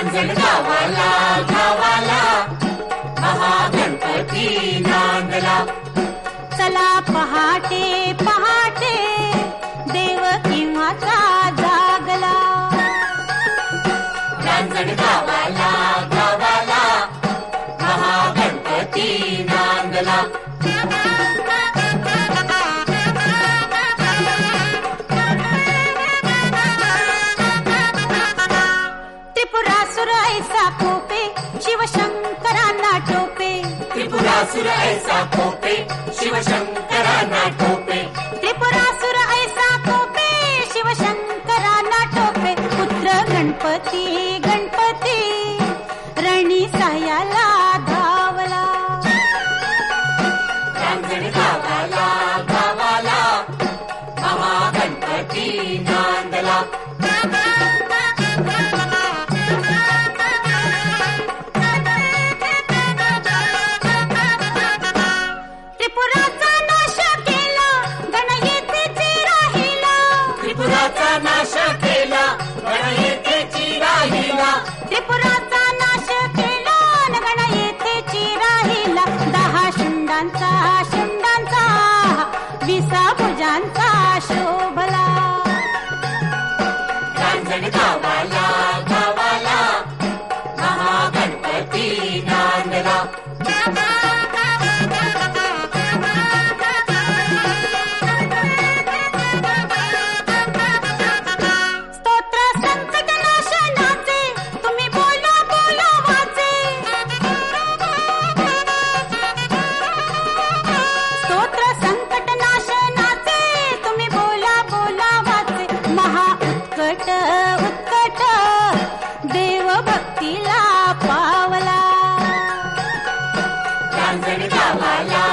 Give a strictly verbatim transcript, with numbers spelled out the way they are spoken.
रांजण गावाला गावाला महागणपती नांदला. चला पहाटे पहाटे देव केव्हाचा जागला. रांजण गावाला गावाला महागणपती नांदला. त्रिपुरासुर ऐसा कोपे शिवशंकरांना टोपे. त्रिपुरासुर ऐसा कोपे शिवशंकरांना टोपे. त्रिपुरासुर ऐसा कोपे शिवशंकरांना टोपे. पुत्र गणपती गणपती रणी साह्याला धावला. रांजण गावाला गावाला महागणपती नांदला. त्रिपुराचा नाश केला गण येथेची राहिला. त्रिपुराचा नाश केला गण येथेची राहिला. त्रिपुराचा नाश केला गण येथेची राहिला. दहा शुंडांचा शुंडांचा विसा भुजांचा शोभला. रांजण गावाला गावाला महागणपती नांदला. स्तोत्र संकट नाशनाचे तुम्ही बोला बोला वाचे. स्तोत्र संकट नाशनाचे तुम्ही बोला बोला वाचे. महा उत्कट उत्कट देव भक्तीला पावला. रांजण गावाला